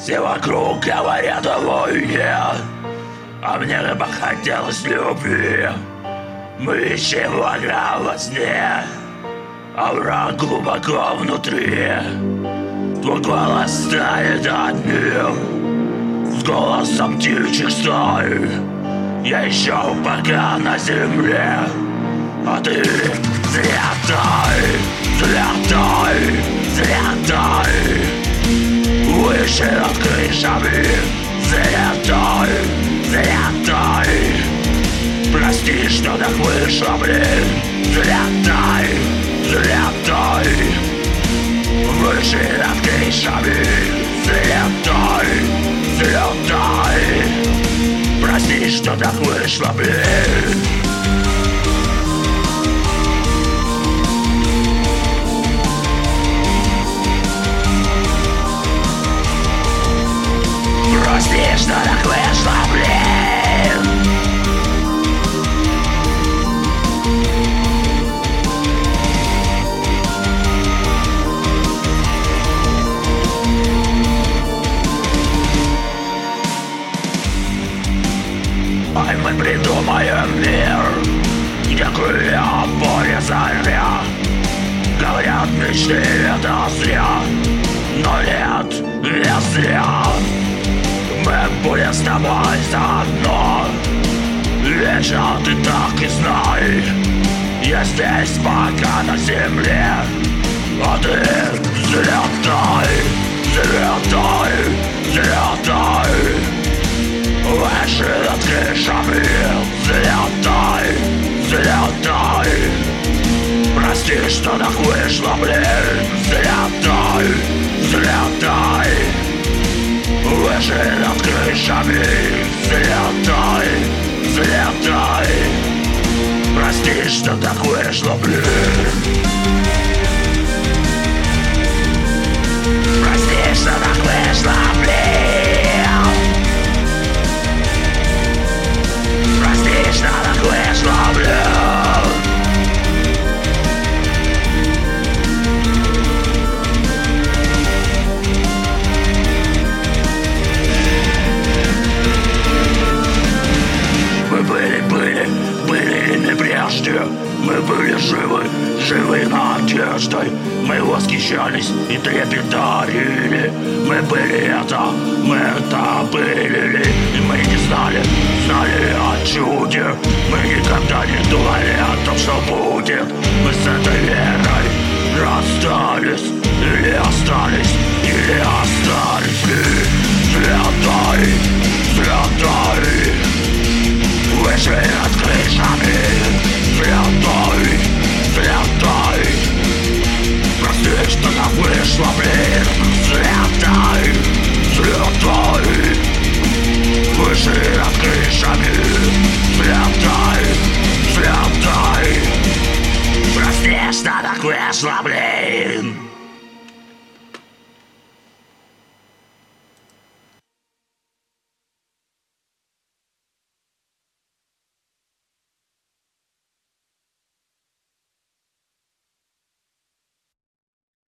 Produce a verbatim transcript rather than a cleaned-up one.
Все вокруг говорят о войне, а мне бы хотелось любви. Мы ищем врага во сне, а враг глубоко внутри. Твой голос станет одним, с голосом птичьих стай. Я еще пока на земле, а ты взлетай, взлетай, взлетай. Выше над крышами, взлетай, взлетай. Прости, что так вышло, блин. Взлетай, взлетай. Выше над крышами, взлетай, взлетай. Прости, что так вышло, блин. Прости, что так вышло, блин. Ай, мы придумаем мир, где крылья порезали. Говорят, мечты это зря, но нет, не зря. Мы будем с тобой заодно, вечно ты так и знай. Я здесь пока на земле, а ты взлетай, взлетай, взлетай. Выше над крышами, взлетай, взлетай. Прости, что так вышло, блин. Взлетай, взлетай. Выше над крышами, взлетай, взлетай. Прости, что так вышло, блин. Прости, что так вышло, блин. Прости, что так вышло, блин. Мы были, были, были ими прежде. Мы были живы, живы надеждой. Мы восхищались и трепетали. Мы были это, мы это были. И мы не знали, знали о чуде. Мы никогда не думали о том, что будет. Мы с этой верой расстались. Или остались, или остались. Взлетай.